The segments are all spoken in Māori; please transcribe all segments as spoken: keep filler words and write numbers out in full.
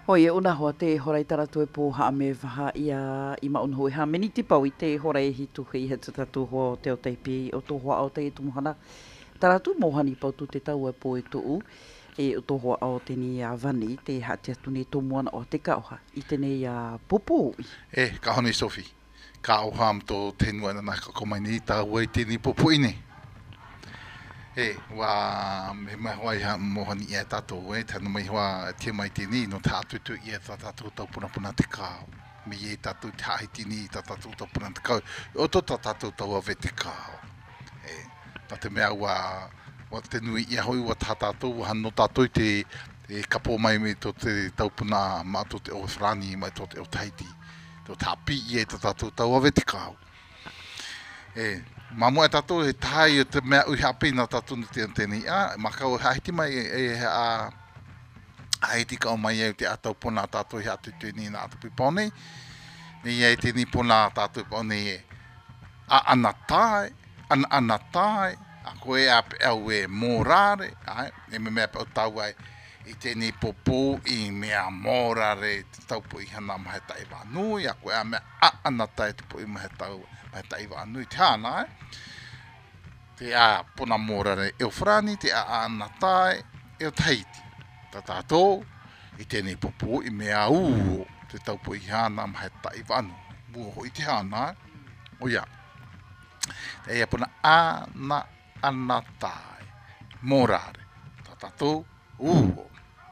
Hoi e una hoa te horai taratu e pōha me waha ia i maun hoi ha. Meni te pau i te horai hi tuhi he tatu ho te o teipi o tō hoa o te i tumuhana. Taratu mohani pau tu te tau e pō e tuu e o tō hoa o te ni a vani te ha te atu ni tō moana o te kaoha i te nei a popo. E, ka honi Sophie. Ka oha am tō tenua na naka komai ni tā wai te ni popo ine. E, wa me mai hoa iha mohani ia tātou e, tana mai hoa te mai te ni no tā tutu ia tā tātou tau puna puna te kāo. Me ie tātou te hahi te ni tā tātou tau puna te kāo. O tō tā tātou tau ave te kāo. E, tā te mea wa, wa te nui ia hoi wa tā tātou, wa no tātou te e kapo mai me tō te tau puna ma tō te o Frani mai tō te o Tahiti. Tō tā pi ie tā tātou tau ave te kāo. E, Mamu e tātou he tāi o te mea ui hapi nā tātou ni tēn tēnei. Ah, makau e haiti mai e, e a haiti kau mai e te atau pona tātou he atu tēnei nā atu pipone. Ni e tēnei pona tātou pone e a anatai, an anatai, a koe a pe au e mōrare, ai, e me mea pe o tau ai i tēnei popo i mea mōrare te taupo i hana mahe tai wānui, a koe a mea a anatai te po i mahe tau mahe tai wānui te hana, ai. Te a pona mōrare e o Frani, te a anatai e o Tahiti. Tā tātou i tēnei popo i mea uo te taupo i hana mahe tai wānui. Muo i te hana, ai. O ia. Te ia pona ana anatai mōrare. Tā tātou uo.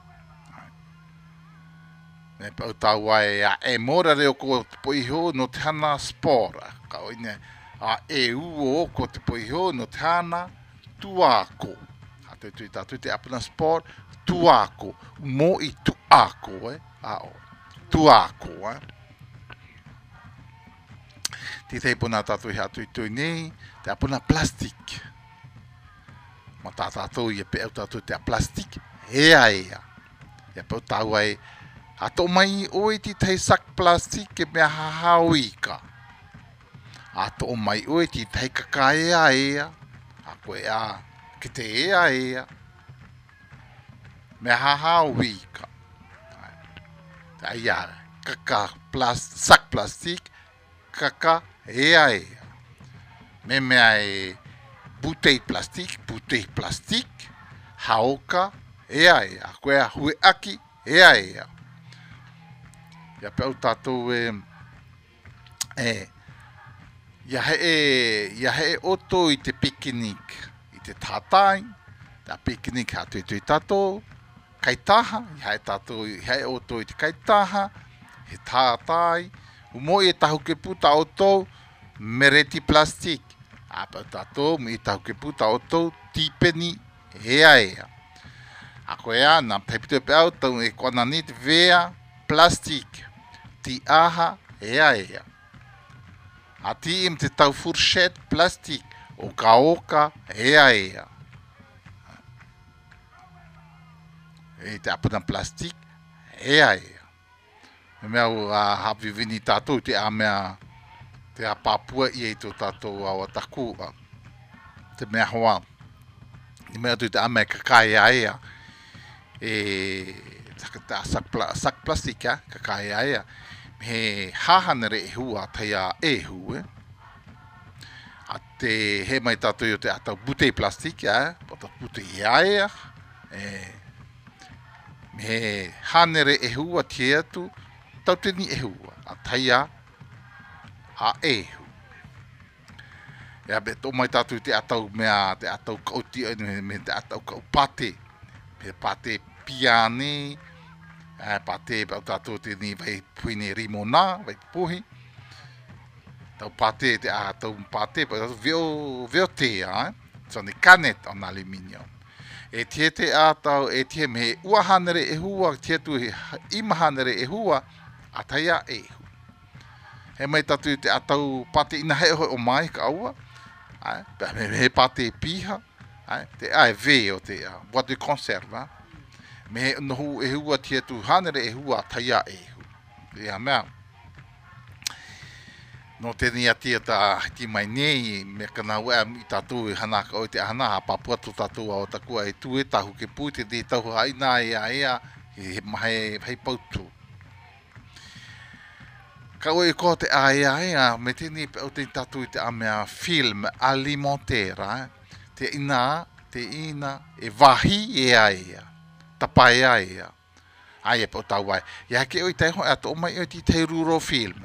Ne pau tau ai a e mōrare o ko poiho no te hana spora. Ka oine a e uo o ko te poiho no te hana tuako. Ha te tui tātou te apuna sport tuako. Mo i tuako, eh? A o. Tuako, eh? Te tei puna tātou i hatu i tui nei, te apuna plastik. Ma tā tātou i e pe au tātou te a plastik, ea ea. Ia pau tau ai, ato mai oi ti tei sak plastik e mea hahau ika. Ato mai oi ti tei kaka ea ea, a koe a, ki te ea ea. Mea hahau ika. Ia, kaka plas, sak plastik, kaka ea ea. Me mea e butei plastik, butei plastik, haoka ea ea. Koe a hui aki ea ea. Ia pe au tātou e, e, ia he e, ia he e oto i te picnic, i te tātai, tā picnic hatu i tui tātou, kaitaha, ia he tātou, ia he oto i te kaitaha, he tātai, umo i e tahu ke puta oto, mereti plastik, a pe au tātou, mi i tahu ke puta oto, tipeni, ea ea. A koe a, nā peipito pe au, tau e kona ni te vea, plastik, ti aha, ea ea. A ti im te tau fourchette plastik, o ka oka, ea ea. E te apuna plastik, ea ea. Me mea o a hapi vini tātou, te a mea, te a papua i eito tātou au ataku, te mea hoa. Ni mea tu te a mea kakai ea ea. E ta sak, pla, sak plastik, ja, kakai ea ea. He hahanere e hua teia e hu, eh? A te he mai tātou i o te atau butei plastik, ja, pota butei ea ea. E, he hanere e hua te atu, tau tini e hua, a teia a e hu. Ea be tō mai tātou te atau mea, te atau kauti, me te atau kau pate, me pate piane, e pate pau tātou te ni vai puine rimona, vai puhi. Tau pate te a tau pate, pau tātou veo, veo te, eh? So ni canet on aluminium. E tie te a tau, e tie me ua hanere e hua, tie tu ima hanere e hua, a taia e hu. He mai tātou te a tau pate ina he hoi o mai ka aua, eh? Me he pate piha, eh? Te a e ve o te a, bois de conserve, eh? Me nohu e hua tia tu hanere e hua taia e hu. Ea mea. No te ni atia ta ti mai nei, me kana ua mi tātou e hanaka o te hana, ha papua tu tātou au takua e tu e tahu ke pū te te tahu haina ea ea, he mai hei pautu. Ka oe ko te ai ai a me tini pe o te tatu i te amea film alimentaire, te ina, te ina e wahi e ai a, tapai ai a. Ai e po tau ai. Ia ke oi teiho ato o mai o ti te ruro film.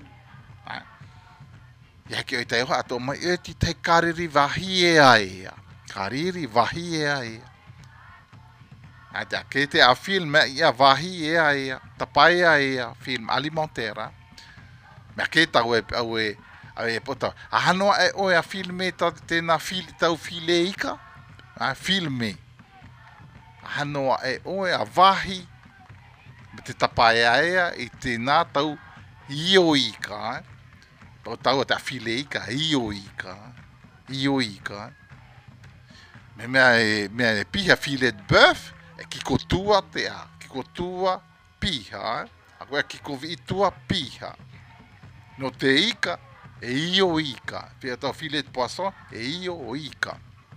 Ia ke oi teiho ato o mai o ti te kariri wahi e ai a. Kariri wahi e ai a. Aja ke te a film ia wahi e ai a, tapai ai a, film alimentaire. Me ke tau e au e au e pota. A hanoa e oe a filme ta tēnā fil, tau file ika. A filme. A hanoa e oe a wahi. Me te tapai aea i tēnā tau io ika. Tau tau te a file ika, io ika. Io ika. Me mea e, mea e piha file de bœuf. E kiko tua te a. Kiko tua piha. A koe kiko vi tua piha. No te ika, e io ika. Pia tau filet de poisson, e io ika.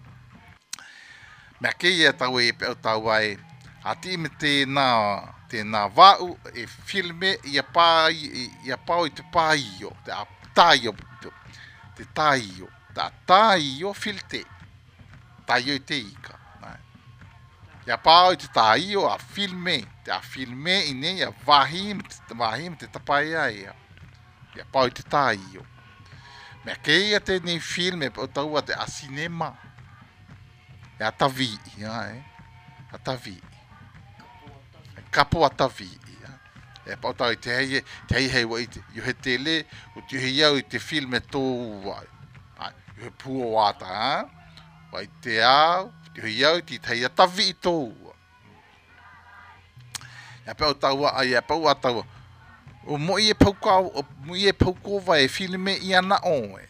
Mea kei e tau e peo tau ai, a ti me tēnā, tēnā wau e filme i a pā, i a pāo i te pāio, te a tāio, te tāio, te a tāio filte, tāio i te ika. I a pāo i te tāio a filme, te a filme i ne i a wahi, te wahi me te tapai ai a. Ia pau i te tāio. Mea kei a te nei filme o tau a te a cinema. E a tavi, ia e. A tavi. Kapo a tavi, ia. E pau tau i te hei, te hei hei wa i te, yo he tele, o te hei au i te filme tō wai. Yo he pua wata, ha? Wa i te au, te hei au i te hei a tavi i tō ua. Ia pau tau a, ia pau a tau a, o mo i e paukau, o mo i e paukova e filme i ana oe.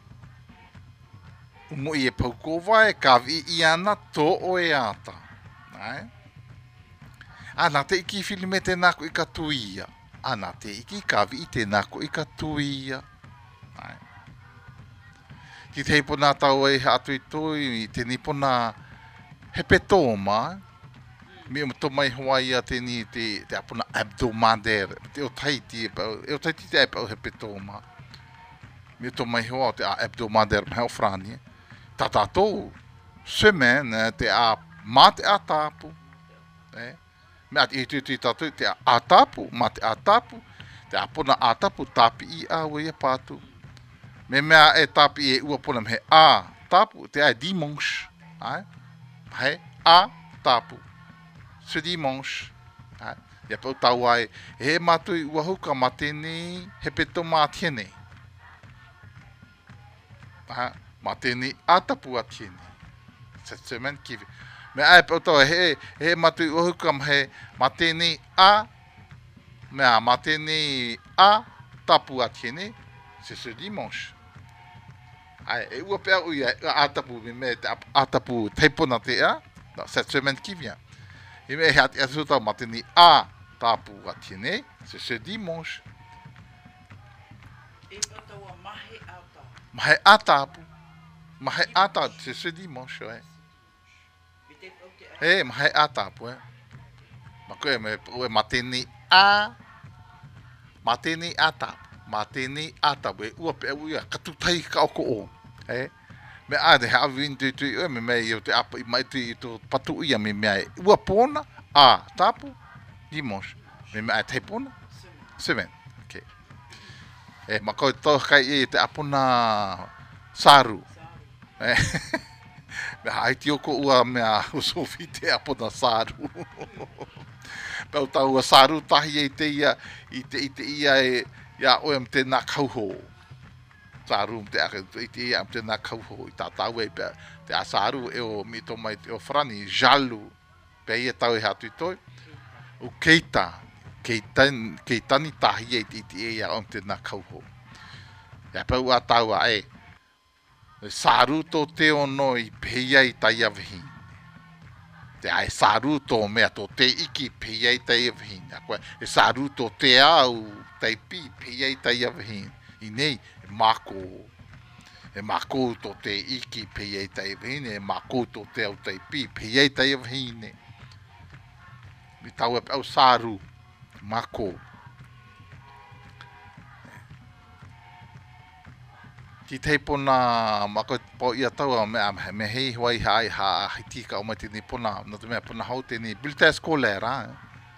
O mo i e paukova e kawi i ana tō o e ata. Nai? Ana te iki filme te nako i ka tuia. Ana te iki kawi i te nako i ka tuia. Nai? Ki te hipona tau e atu i tui, i te nipona hepetoma, me o to mai Hawaii a te ni te te apuna abdomander te o tai ti e o tai ti te o hepetoma me to mai Hawaii te abdomander me o frani tata to semaine te a mate a tapu eh me at i te te tatu te a tapu mate a tapu te apuna a tapu tapi i a we patu me me e tapi e ua puna me a tapu te a dimanche ai hai a tapu ce dimanche. Ia pau tau ai, he matui ua huka matene, he peto mātiene. Matene atapu atiene. Cette semaine qui... Me ai pau tau he, he matui ua huka he matene a, mea matene a tapu atiene, c'est ce dimanche. Ai, e ua pea ui atapu, me atapu teipona te a, cette semaine qui vient. E me he ati atu tau matini a tapu atine, se se dimanche. E pataua mahe a tapu. Mahe a tapu. Mahe a tapu, se se dimanche, eh. E, mahe a tapu, eh. Ma koe me ue matini a, matini a tapu. Matini a tapu, e ua pe ua katutai ka oko o, eh. Me a de ha vin tu tu me me eu te apa mai tu tu patu ia me me ua pona a tapu dimanche me me te pona seven okay e ma ko to kai e te apuna saru e me ai ti ko ua me a o sofi te apuna saru pe ta ua saru tahi e te ia i te i te ia e ia o em te na kauho saru te ake te ia te na kauho i ta tau e pe te a saru e o mito mai te o frani jalu pe ia tau e hatu i toi o keita keitan keitani tahi e te te ia o te na kauho ia pe ua tau a e saru to te ono i pe ia i tai avehi te ai saru to mea to te iki pe ia i tai avehi e saru to te au tai pi pe ia i tai avehi i nei mako e mako to te iki pe ai tai vine e mako to te au tai pi pe ai tai vine I tau e au saru. Mako. Ki te pona mako po ia tau me me hei wai hai ha hiti ka o mai tini pona no te mea pona hau tini bulletin scolaire.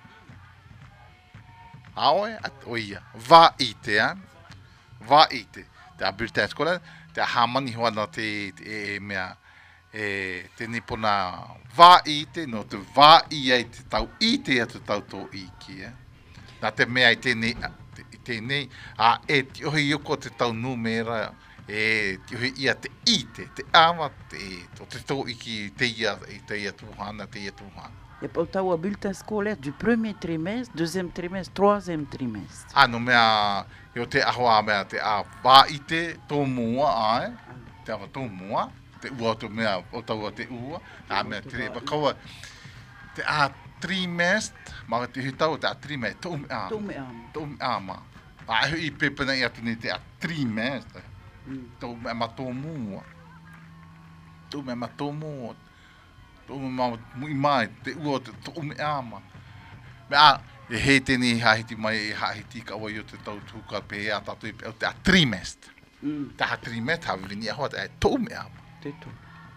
Aoe at oia. Va ite, va ite. Te a bulletin scolaire, te a hamani hoa na te e mea e tini pona va ite no te va i ai te tau ite atu tau tō iki. Na te mea i tēnei, tēnei, a e ti ohi ioko te tau numera, e ti ohi ia te ite, te ama, te, te tō iki te ia, te ia tuhana, te ia tuhana. E pau tau a bulletin scolaire du premier trimestre, deuxième trimestre, troisième trimestre. Ah, no mea, yo te ahoa mea, te a va ite tō mua, ae, te awa tō mua, te ua tō mea, o tau a te ua, a mea, te kaua, te a trimestre, ma te hitau te a trimestre, tō me ama. Tō me ama. Tō me ama. A e i pepena i atu ni te a trimestre. Tō me ama tō mua. Tō me ama tō mua. Tō me ama mui mai, te ua te tō me ama. Me a, e he tēni hahiti mai, e hahiti ka wai o te tau tūka pe a tatu i pe o te a trimestre. Te a trimestre, hawe vini a hoa, te a tō me ama. Te tō.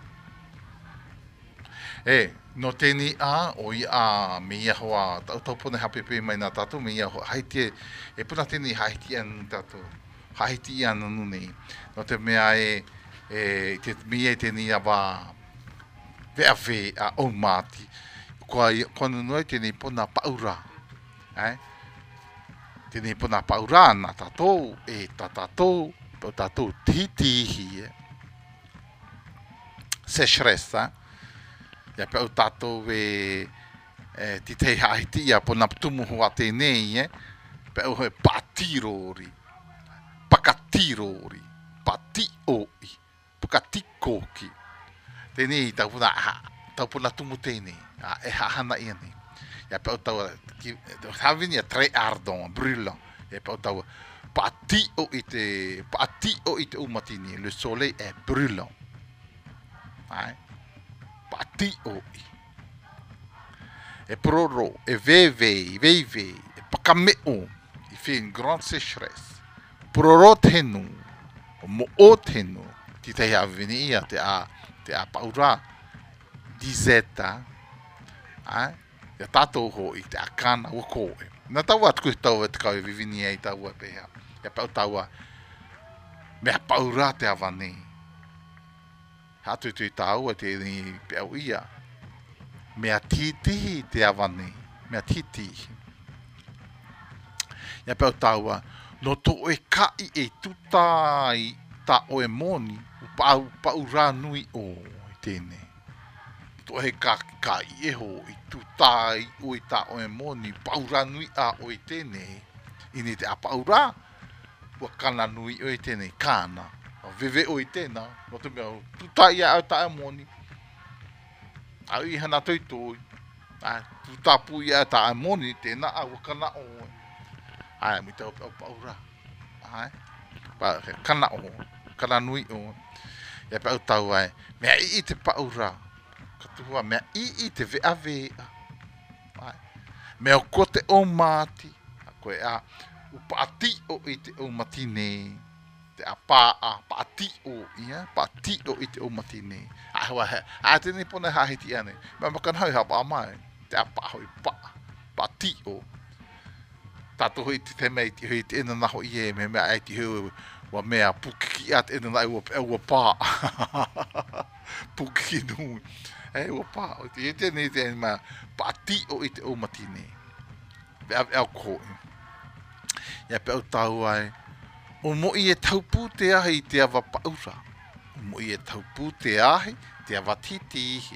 E, no tēni a, o i a, me ia hoa, tau tau pone hapepe mai nā tātou, me ia hoa, haiti e, e puna tēni haiti anu tātou, haiti anu nei, no te mea e, e, te mea e tēni a wā, vea ve a o māti, kua kona noi tēni puna paura, eh? Tēni puna paura nā tātou, e tā tātou, pau tātou titihi, e, se shresa, ia pe o tātou e, e ti te haiti ia pona tumu hoa tēnei, e, pe o he patirori, pakatirori, patioi, pakatikoki. Tēnei tau puna, tau puna tumu tēnei, a, e hahana ia nei. Ia pe o tau, hawini a tre ardon, brillant, ia pe o tau, patio i te, patio i te umatini, le soleil est brûlant. Ai? Patio i. E proro, e vevei, veivei, e pakameo, i fait une grande sécheresse. Proro tenu, o mo o tenu, ti te hea vini ia te a, te a paura, dizeta, ai? Ia tātou ho i te a kana ua koe. Nā tau atu kuhi tau e te kau e vivini e i tau e peha. Ia pau tau a, mea paura te awanei. Hatu tui tau e te ni peau ia. Mea titihi te awane. Mea titihi. Ia pau tau a, no to e kai e tutai ta o e moni, u pau pau rā nui o i tēne. To e ka kai e ho i tutai o i ta o e moni, pau rā nui a o i tēne. Ini te a pau rā, ua kana nui o i tēne, kāna. Veve o i tēnā, no te mea, tu tai au ta moni. Au i hana toitoi. Tu tapu i au ta moni, tēnā au kana o. Ai, mi tau au paura. Ai, pa kana o, kana nui o. Ia pa au tau ai, mea i i te paura. Katua, mea i i te vea vea. Ai, mea o kote o māti. Koe a, upati o i te o mati nei. Te a pā a pāti o ia, pāti o i te o matine. A hua he, a tēnei pone hahiti ane. Mea makan hau hapa a mai, te a pā hoi pā, pāti o. Tātou hoi te te mei ti hoi te ena naho i e, me mea ai ti hoi wa mea pukiki at ena nai ua ua pā. Pukiki nui. E ua pā, o te e tēnei tēnei mea pāti o i te o matine. Vea vea koe. Ia pe au tau ai, o mo i e taupu te ahi te awa paura. O mo i e taupu te ahi te awa titihi.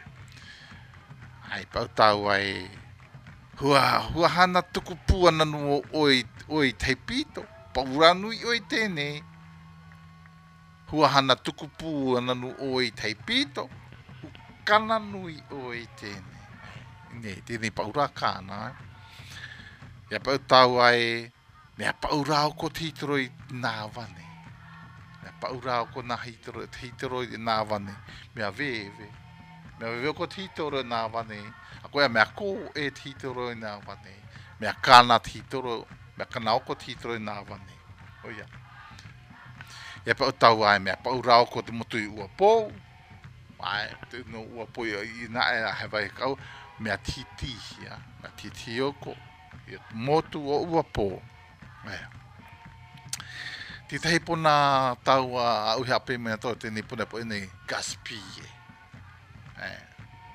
Ai pau tau ai. Hua, hua hana tuku pua nanu o oi, oi teipito. Paura nui oi tēnei. Hua hana tuku pua nanu oi teipito. Kana nui oi tēnei. Ne, tēnei paura kāna. Ia pau tau ai. Mea paurao ko titoroi nā wane. Mea paurao ko nā titoroi nā wane. Mea vewe. Mea vewe ko titoroi nā wane. A koe mea ko e titoro i nā wane. Mea kāna titoro, mea kanaoko titoro i nā wane. Oia. Ia pa o tau ai mea pa urao ko te motu i ua pō. Ai, te no ua pō i na e a hewai kau. Mea titi ia, mea titi oko. Ia motu o ua pō. Aia. Ti tahi pona tau a uhi ape mea tō tēnei pona po ene gaspie. Aia.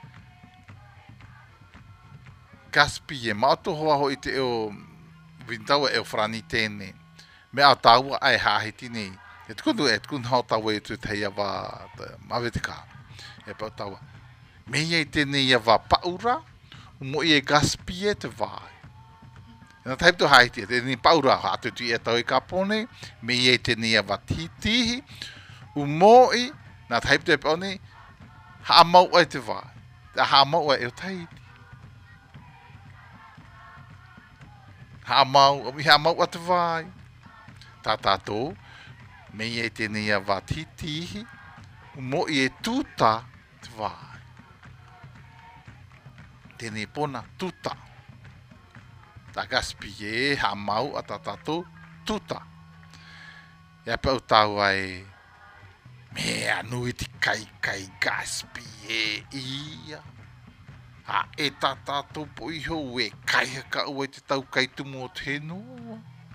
Gaspie, ma oto hoa ho i te eo wintaua eo frani tēne. Mea tau ai hāhiti nei. E tukunu e tukunu hao tau e tu tei awa mawe te kā. E pau tau. Me iei tēnei awa paura, mo i e gaspie te vai. Nā taipto haiti, tēnei paura hatu tu i e tau i kapone, me iei tēnei awa titihi, u mo i, nā taipto e pau nei, haa mau ai te vai. Haa mau ai e o taiti. Haa mau, haa mau ai te vai. Tā tātou, me iei tēnei awa titihi, u mo i e tūta te vai. Tēnei pona tuta. Tā gaspie, ha mau a tā tātou tuta. Ia pau tau ai, mea nui ti kai kai gaspie ia. Ha e tā tātou po iho e kai haka ua te tau kai tumo o tēnua.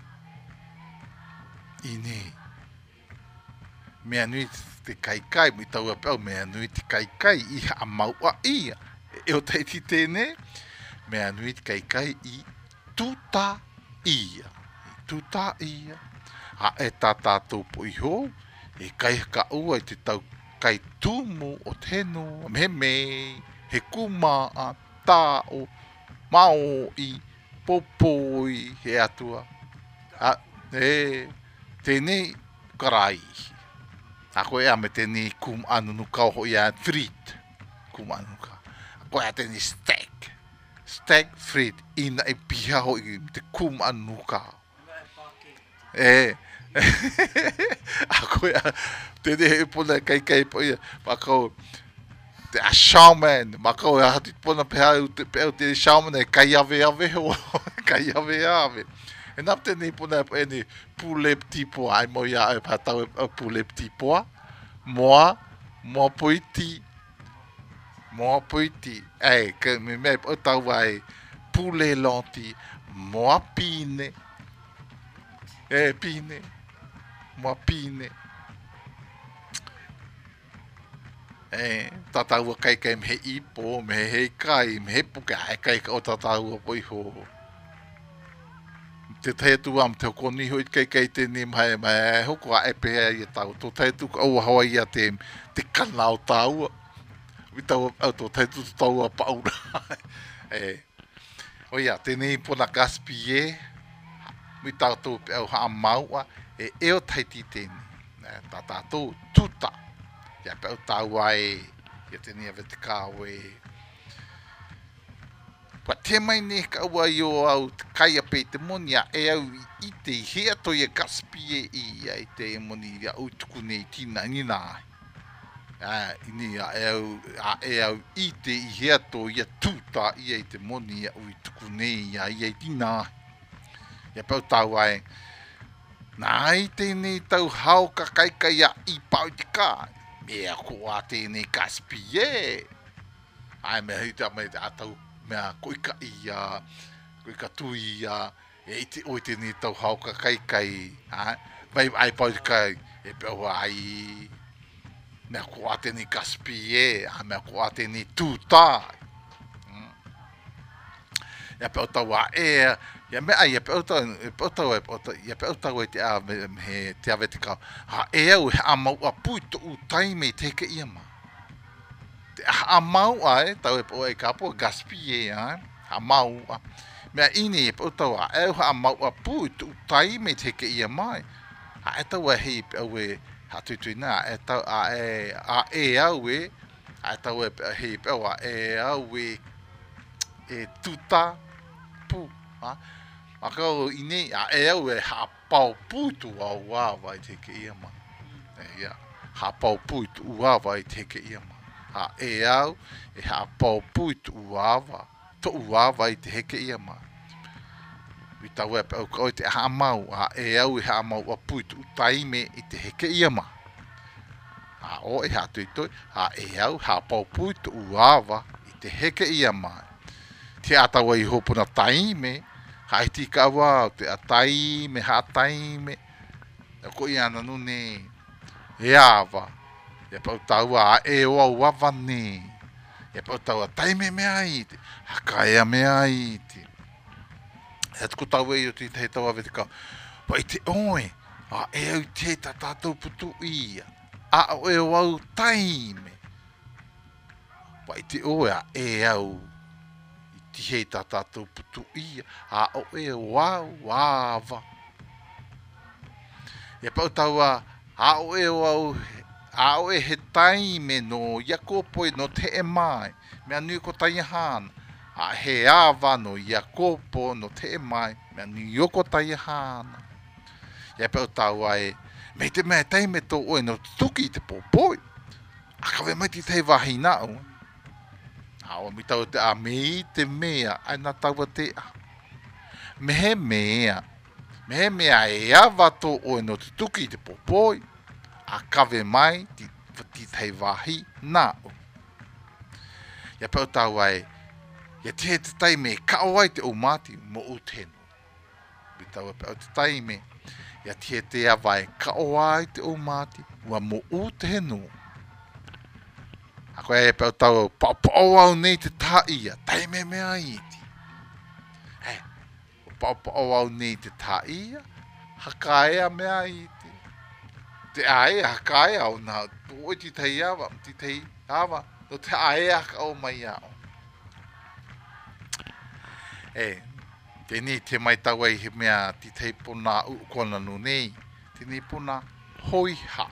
I nei. Mea nui te kai kai, mi tau a pau, mea nui te kai kai i ha mau a ia. E o teiti tēne, mea nui te kai kai i tuta ia. I tuta ia. A e tā tātou po iho, e kai haka ua i te tau kai tumu o tēnu, me me, he kuma a tā o mao i popoi he atua. A, e, tēnei karai. A koe a me tēnei kum anu nukau ho ia frit. Kum anu nukau. Koe a tēnei steak. Steak frit. Ina e piha ho i te kum anu nukau. E. A koe a tēnei he puna kai kai po ia. Ma kau te a shaman. Ma kau a hati puna peha u te peo tēnei shaman e kai ave ave ho. Kai ave ave. E nā tēnei puna e ni pulep tipo ai mo ia e patau e pulep tipo. Moa, moa poiti. Moa poiti. Ei, ke me me o tau ai pule lonti. Moa pine. E pine. Moa pine. E, tatau kai kai me he ipo, me he kai, me he puka e kai o tatau po iho. Te te tu am te koni hoi kai kai te ni mai mai hoko a epe ia tau to te tu au hawa ia te te kana o tau vi tau au to te tu tau a paura e o ia te ni pona gaspie mi tau tu au ha mau e e o taiti te ni ta ta tu tuta ia pe au tau ai ia te ni ave te kawe. Kwa te mai ne ka ua i o au te kai a pe te moni a e au i te hea to ia gaspie i a i te moni a au tuku nei tina ni nā. Ini a e au, a e au i te i hea to ia tūta i a i te moni a au tuku nei a i a i tina. Ia pau tau ai, nā i tēnei tau hao ka kai kai a i pau te kā. Mea ko a tēnei gaspie. Ai mea hita mai te atau mea koika ia, koika tui ia, e ite oi tēnei tau hao ka kai kai, ha? Vai ai pau te kai, e pau ai, mea ko a tēnei gaspie, ha? Mea ko a tēnei tūtā. Ia pau tau a e, ia mea ia pau tau, ia pau tau, ia pau tau e te a, me te awe te kau, ha e au he a mau a pui to u taime teke ia ma. A mau ai, tau e po e kapo, gaspie ai, a mau a. Mea ini e po tau a, e a mau a pui, tu tai me teke ia mai. A e tau a hei pe au e, ha tui tui nā, e tau a e, a e au e, a e tau e hei pe au a e au e, e tuta pu, ha. A kau ini, a e au e ha pau pui tu au wawa i teke ia mai. E ia, ha pau pui tu wawa i teke ia mai. Ha e au, e ha pau pui tu uawa. to uava i te heke ia ma. I tau e pe au kau te ha mau, a e au i ha mau a pui tu taime i te heke ia ma. A o e ha tui tui, a e au ha pau pui tu uava i te heke ia ma. Te atawa i hopuna taime, ha i tika wau, te a taime, ha taime, e ko i ana nune, e ava, e pau tau a e oa uava ne, e pau tau a taime mea i te, haka ea mea i te. E tuku tau e i o te te tau ave te kau, pa i te oe, a e au te ta tātou putu ia, a o e wau taime, pa i te oe a e au, tihei tā tātou putu ia, a o e wau wāwa. E pau tau a, a o e wau, a o e he taime no Iakopo no te e mai, mea nui ko tai hana, a he awa no Iakopo no te e mai, mea nui o ko tai hana. E pau tau a e, mei te mea taime tō oe no tuki te popoi, a kawe mai ti tei wahina o. Awa mi tau te a mei te mea, ai nā taua te a. Mehe mea, mehe mea e awa tō oe no te tuki te popoi, a kawe mai ti, ti tei wahi nā o. Ia pau tau ai, ia te te taime ka o ai te o mati mo o tenu. Mi tau e pau te taime, ia te te awa e ka o ai te o mati, ua mo o tenu. Ako e pau tau pao au nei te tā ia, taime mea iti. Hei, pao au nei te tā ia, haka ea mea iti. Te ae haka ea au nā, oi ti tei awa, ti tei awa, no te ae haka au mai au. E, te ni te mai tau ei he mea ti tei puna ukona nu nei, te ni puna hoiha.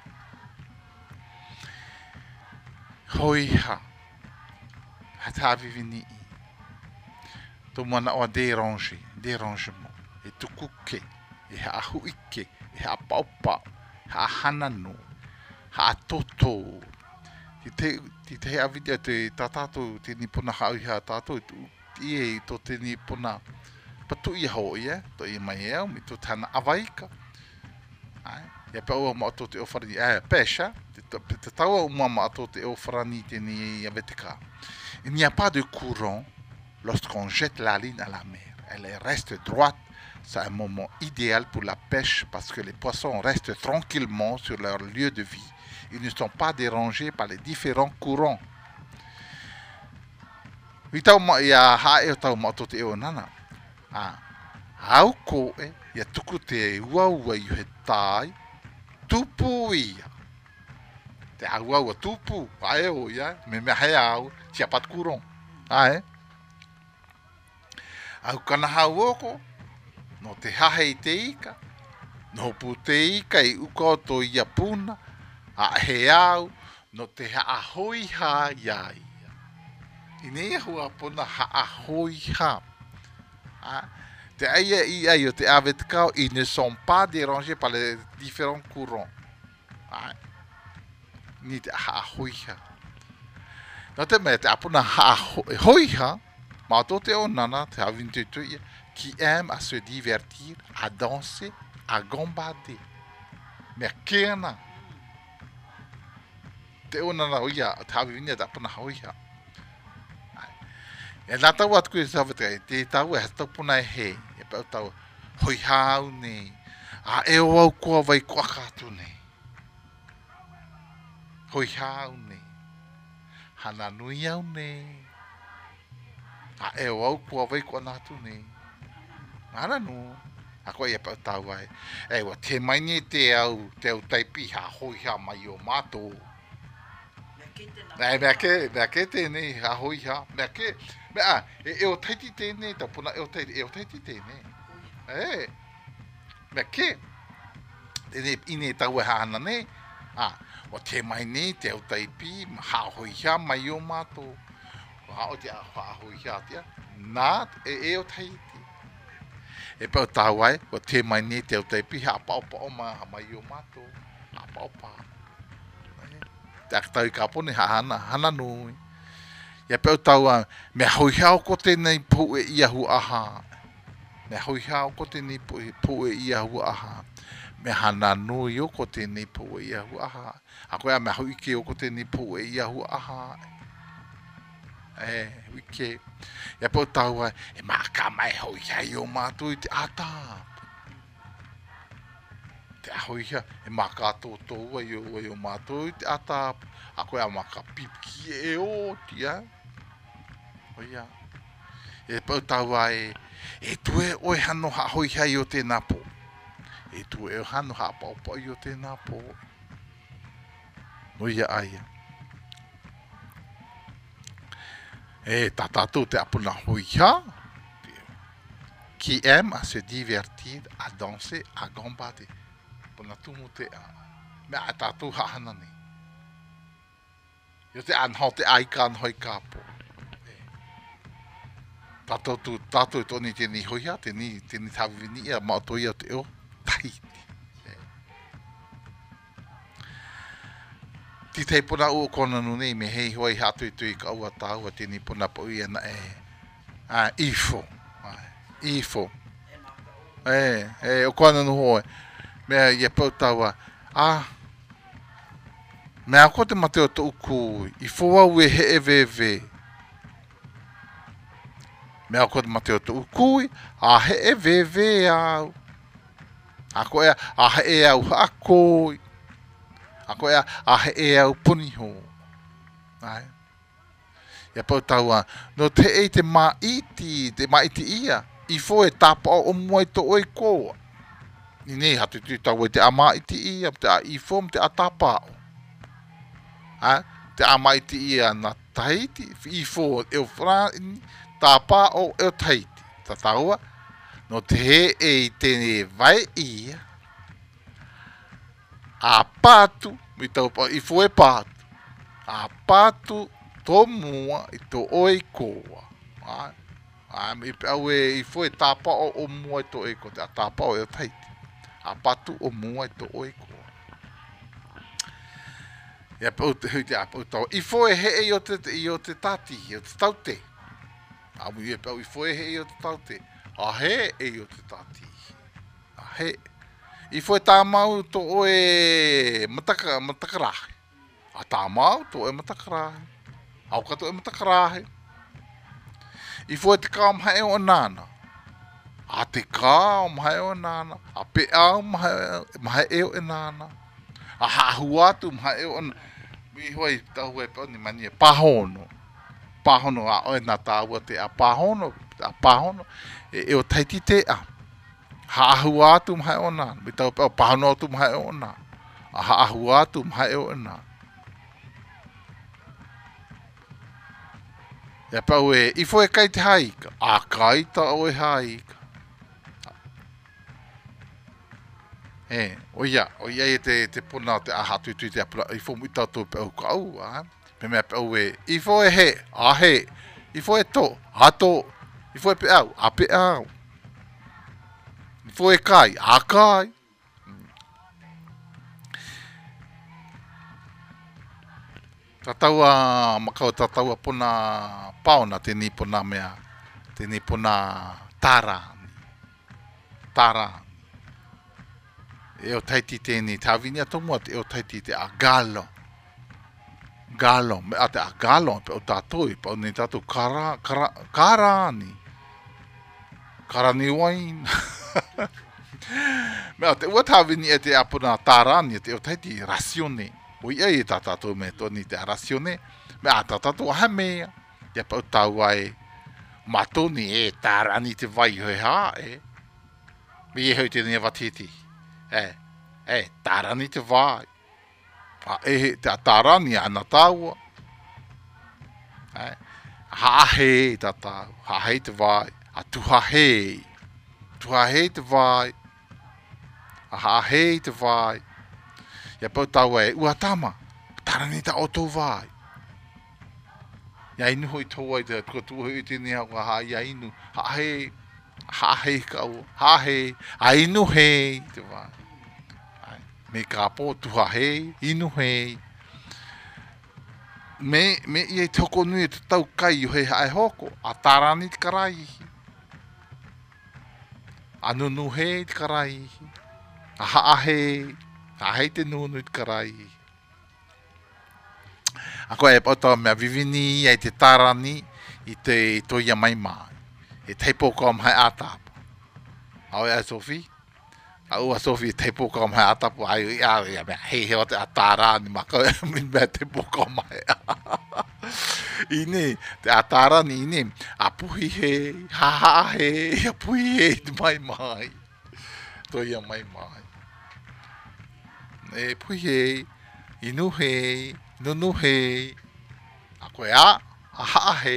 Hoiha. Ha tāwiwi ni i. Tō mana o a déranger, dérangement. E tukuke, e ha huike, e ha paupau, ha hanano, ha toto. Ti te, ti te hea videa te tātātou, te ni puna hauiha tātou, ti e tō te ni puna patu i hoi e, tō i mai eo, mi tō tāna awaika. Ai. Ia pe ua maato te ofarani, eh, pesha, te taua uma maato te ofarani te ni avetika. Il n'y a pas de courant lorsqu'on jette la ligne à la mer. Elle reste droite. C'est un moment idéal pour la pêche parce que les poissons restent tranquillement sur leur lieu de vie. Ils ne sont pas dérangés par les différents courants. I tau ma ia ha e tau maato te eo nana. Ah. Au ko e, ia tuku te ua ua i he tai, tupu ia. Te au au a tupu, ae o ia, me mea hea au, tia pat kuron. Ae. Au kana hau oko, no te hahe i te ika, no pu te ika i uko to ia puna, a he au, no te haa hoi ha ia ia. I ne hua puna haa hoi ha. Ae. Te aia i ai o te awe te kau, ils ne sont pas dérangés par les différents courants. Ai. Ni te haa hoiha. No te mea te apuna haa hoiha, mātou te o nana, te hawin te tuia, qui aime à se divertir, à danser, à gambader. Mea kena. Te o nana oia, te hawin te apuna hoiha. E nā tau atu koe sawa te te tau e tau puna e he, e pau tau hoi hau ne, a e o au kua vai kua kātu ne. Hoi hau ne, hana nui au ne, a e o au kua vai kua nātu ne. Mana nu, a koe e pau tau ai, e wa te maini te au, te au taipi ha hoi hau mai o mātou. Nei, mea ke, mea ke tēnei, ha hoi ha, mea ke, mea, e eo taiti tēnei, tau puna eo taiti, eo taiti tēnei. E, mea ke, tēnei ine tau e hana nei, a, o te mai nei, te au taipi, ha hoi ha mai o mātou, ha o te ha hoi ha tia, nā, e eo taiti. E pau tau ai, o te mai nei, te au taipi, ha pao pao ma, ha mai o mātou, ha pao pao. Te akatau i ka pone, ha hana, hana nui. Ia pe o taua, me hoi hao ko tēnei pou e ia hu aha. Me hoi hao ko tēnei pou e ia hu aha. Me hana nui o ko tēnei pou e ia hu aha. A koe a me hoi ke o ko tēnei pou e ia hu aha. E, wike. Ia pe o taua, e maa ka mai hoi hei o mātou i te ata. Te ahoi hea, e maa ka tō tōua i o, i o mātou i te ata. A koe a maa ka pipki e o tia. Oia. E pau taua e, e tue oe hano ha hoi hei o te napo. E tue o hano ha pau pau i o te napo. Oia aia. E tatatou te apuna hoi hea. Qui aime à se divertir, à danser, à gambader. Puna tumu te a. Me a tatou ha hanani. Yo te anhau te aikan hoi kapo. Tato tu tato to ni te ni hoia te ni te ni tawi ni ia ma to ia te o tai. Ti te puna o kona no nei me hei hoi hatu i tui ka ua tau te ni puna po ia na e a ifo. Ifo. E e o kona no hoi. Me ia pau taua a me a ko te mateo to uku i foa ue he e veve. Mea koe mateo to ukui, a he e veve au. A koe a he e au hakoi. A koe a he e au puniho. Ai. Ia pau taua, no te e te maiti, te maiti ia, i fo e tapa o mua to oi koa. Ni nei hatu tu taua te a maiti ia, te a i fo te a tapa o. Ai. Te a maiti ia na tahiti, i fo e o fra, tapa o e taiti. Ta taua, no te he e te vai ia, a patu, i tau pa, i fo e patu, a patu to mua i to oi koa. Ai, ai, i au e, i fo e tapa o o mua i to oi koa, te a tapa o e taiti. A patu o mua i to oi koa. Ia pau te hui te a pau tau. I fo e he e i o te, i o te tati, i o te taute. A mui e pau i fo e he e i o te taute. A he e i o te tati. A he. I fo e tā mau to o e mataka, matakarahe. A tā mau to e matakarahe. Au kato e matakarahe. I fo e te kao mahe o nana. A te kao mahe o nana. A pe au mahe e o e nana. A hahu atu mahe o nana. Mi hoi tau e pau ni mani e pahono. Pahono a oe na tāua te a pahono. A pahono. E, e o taiti te a. Haahu atu mahe o nā. Mi tau pau pahono atu mahe o nā. A haahu atu mahe o nā. Ia pau e, i fo e kai te haika. A kai ta o e haika. E, o ia, o ia e te, te puna te aha tui tui te apura, i fo muita tō pe au ka au, a? Me mea pe au e, i fo e he, a he, i fo e tō, a tō, i fo e pe au, a pe au. I fo e kai, a kai. Tataua, makau tataua puna paona te ni puna mea, te ni puna tara. Tara. E o taiti tēni, tā vini a tomua te e o taiti te a galo. Galo, me a te a galo, pe o tātoi, pa o ni tātou kara, kara, karani. Karani wain. Me a te ua tā vini e te apuna tārani, te o taiti rasione. O ia e tā tātou me tōni te a rasione. Me a tā tātou aha mea. Ia pa o tāua e, matoni e tārani te vai hoi hā, e. Me e hoi te nia watiti. E, e, tarani te vai. A e te tarani ana taua. E, hahe ta tau, hahe te vai. A tuhahe. Tuhahe te vai. A hahe te vai. Ia pau tau e, ua tama. Tarani ta o tau vai. Ia inu hoi tau ai te, tua tua hoi te nia ua ha ia inu. Hahe, hahe kau, hahe, a inu he te vai. Me ka po tuha hei, inu hei. me, me i e toko nui te tau kai o he hae hoko, a tarani te karai. A nunu he te karai. A haa he, a hei te nunu te karai. A koe e pota mea vivini e te tarani i te toia mai mai. E teipo ka mai atapo. Au e a Sophie? A ua Sophie e teipo ka mai atapo. Ai i a ia mea hei heo te a tarani ma koe min mea teipo ka mai. I ne, te a tarani i ne, a puhi he, ha ha he, a puhi he te mai mai. Toia mai mai. E puhi he, inu he, nunu he, a koe a, a haa he.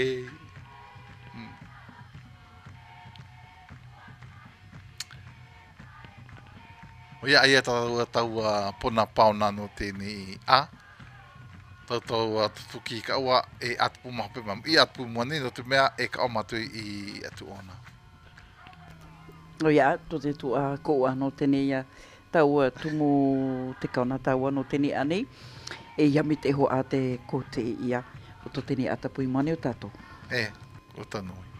O ia ia tau tau pona pauna no tēnei a. Tau tau tutuki ka ua e atupu mahope mam. I atupu mwane no te mea e ka o matui i atu ona. O ia, to te tu a koua no tēnei a tau tumu te kauna tau no tēnei anei. E iami te ho a te ko te ia. O to tēnei atapu i mwane o tātou. E, o tanoi.